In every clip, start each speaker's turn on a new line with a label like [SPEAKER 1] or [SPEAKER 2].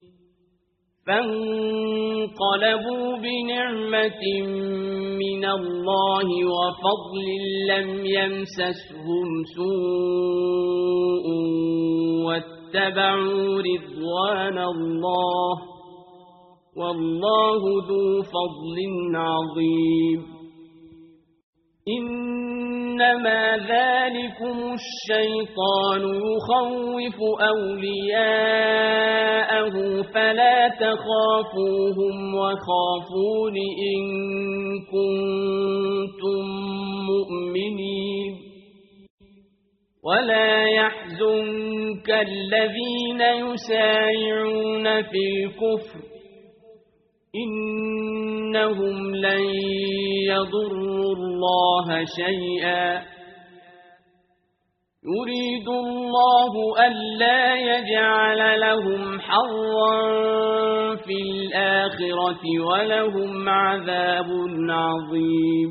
[SPEAKER 1] فانقلبوا بنعمة من الله وفضل لم يمسسهم سوء واتبعوا رضوان الله والله ذو فضل عظيم إنما ذلكم الشيطان يخوف أولياءه فلا تخافوهم وخافون إن كنتم مؤمنين ولا يحزنك الذين يسارعون في الكفر إنهم لن يضروا الله شيئا يريد الله ألا يجعل لهم حظا في الآخرة ولهم عذاب عظيم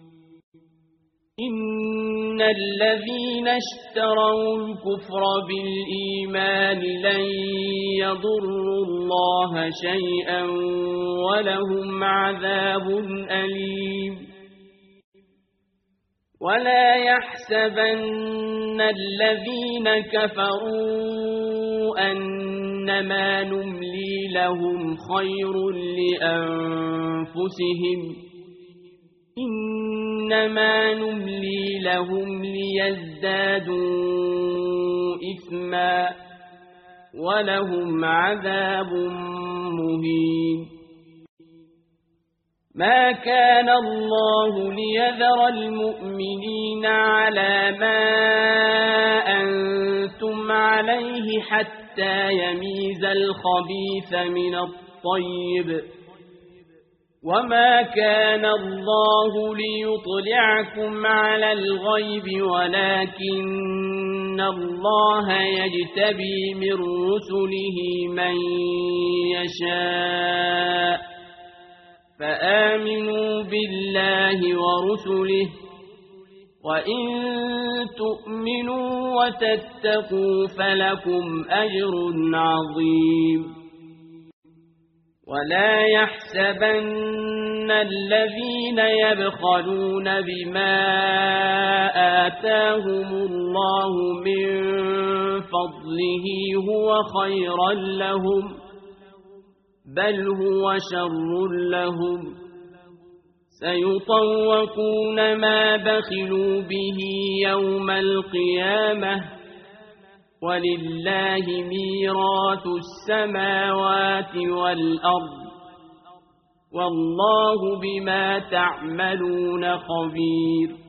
[SPEAKER 1] إن الذين اشتروا الكفر بالإيمان لن يضروا الله شيئا ولهم عذاب أليم ولا يحسبن الذين كفروا أنما نملي لهم خير لأنفسهم إنما نملي لهم ليزدادوا إثما ولهم عذاب مهين ما كان الله ليذر المؤمنين على ما أنتم عليه حتى يميز الخبيث من الطيب وما كان الله ليطلعكم على الغيب ولكن الله يجتبي من رسله من يشاء فآمنوا بالله ورسله وإن تؤمنوا وتتقوا فلكم أجر عظيم ولا يحسبن الذين يبخلون بما آتاهم الله من فضله هو خيرا لهم بل هو شر لهم سيطوقون ما بخلوا به يوم القيامة ولله ميراث السماوات والأرض والله بما تعملون خبير